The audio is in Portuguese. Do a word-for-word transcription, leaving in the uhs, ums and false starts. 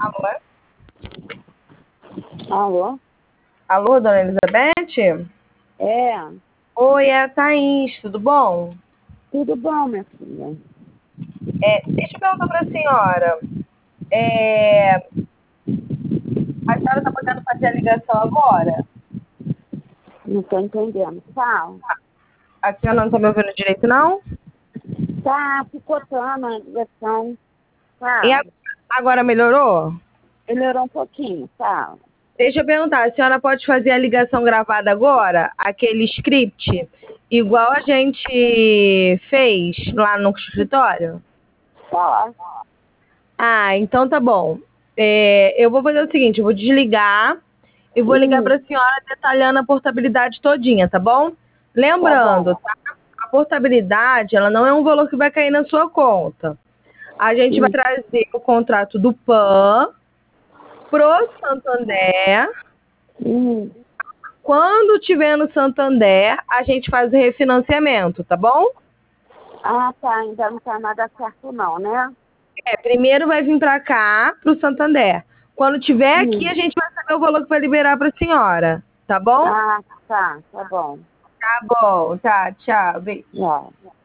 Alô? Alô? Alô, dona Elizabeth? É, Oi, é a Thaís, tudo bom? tudo bom, minha filha? É, deixa eu perguntar para a senhora. É, a senhora está podendo fazer a ligação agora? Não tô entendendo. Fala. A senhora não está me ouvindo direito, não? Tá picotando a ligação. E Fala. a- agora melhorou? Melhorou um pouquinho, fala. Deixa eu perguntar, a senhora pode fazer a ligação gravada agora? Aquele script, igual a gente fez lá no escritório? Posso. Ah, então tá bom. É, eu vou fazer o seguinte, eu vou desligar e vou ligar Hum, para a senhora detalhando a portabilidade todinha, tá bom? tá Lembrando, bom. tá? A portabilidade, ela não é um valor que vai cair na sua conta. A gente vai Hum. trazer o contrato do P A N pro Santander. Hum. Quando tiver no Santander, a gente faz o refinanciamento, tá bom? Ah, tá. Ainda não tá nada certo não, né? É, primeiro vai vir para cá, pro Santander. Quando tiver aqui, Hum. a gente vai saber o valor que vai liberar para a senhora, tá bom? Ah, tá. Tá bom. Tá bom, tá, tchau, beijo. Ó.